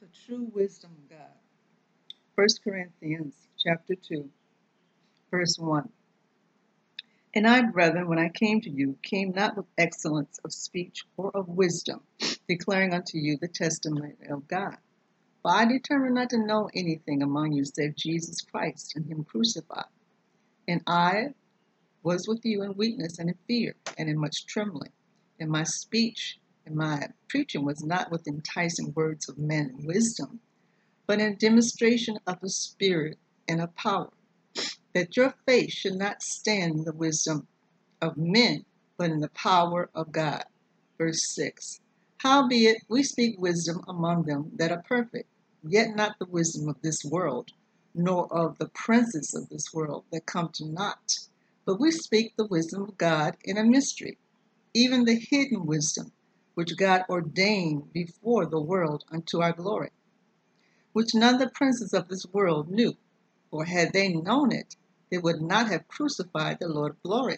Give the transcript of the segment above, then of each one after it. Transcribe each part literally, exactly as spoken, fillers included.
true wisdom of God. First Corinthians chapter two, verse one. And I, brethren, when I came to you, came not with excellence of speech or of wisdom, declaring unto you the testimony of God. For I determined not to know anything among you save Jesus Christ and him crucified. And I was with you in weakness and in fear and in much trembling. And my speech and my preaching was not with enticing words of men and wisdom, but in demonstration of the Spirit and of power, that your faith should not stand in the wisdom of men, but in the power of God. Verse six. Howbeit we speak wisdom among them that are perfect, yet not the wisdom of this world, nor of the princes of this world that come to naught. But we speak the wisdom of God in a mystery, even the hidden wisdom, which God ordained before the world unto our glory, which none of the princes of this world knew, for had they known it, they would not have crucified the Lord of glory.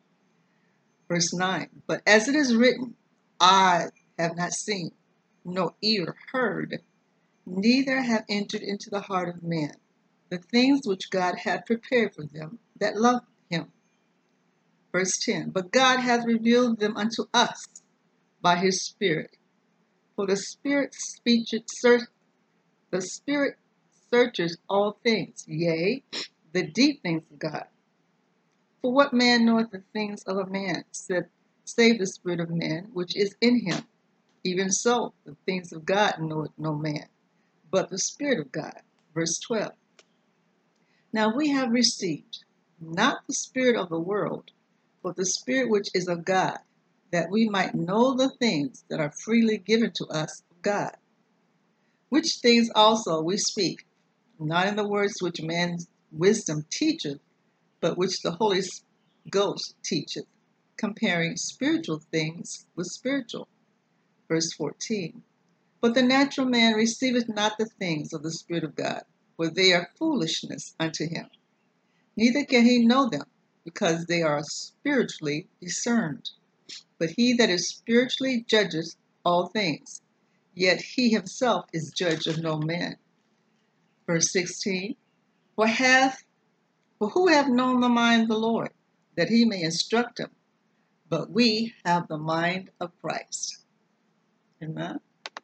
Verse nine, but as it is written, eye have not seen, nor ear heard, neither have entered into the heart of man the things which God hath prepared for them that love him. Verse ten, but God hath revealed them unto us by his Spirit. For the Spirit speecheth, the Spirit searches all things, yea, the deep things of God. For what man knoweth the things of a man, save the spirit of man which is in him? Even so, the things of God knoweth no man, but the Spirit of God. Verse twelve. Now we have received not the spirit of the world, but the Spirit which is of God, that we might know the things that are freely given to us of God. Which things also we speak, not in the words which man's wisdom teacheth, but which the Holy Ghost teacheth, comparing spiritual things with spiritual. Verse fourteen. But the natural man receiveth not the things of the Spirit of God, for they are foolishness unto him. Neither can he know them, because they are spiritually discerned. But he that is spiritually judges all things, yet he himself is judge of no man. Verse sixteen. For hath For who hath known the mind of the Lord, that he may instruct him? But we have the mind of Christ. Amen.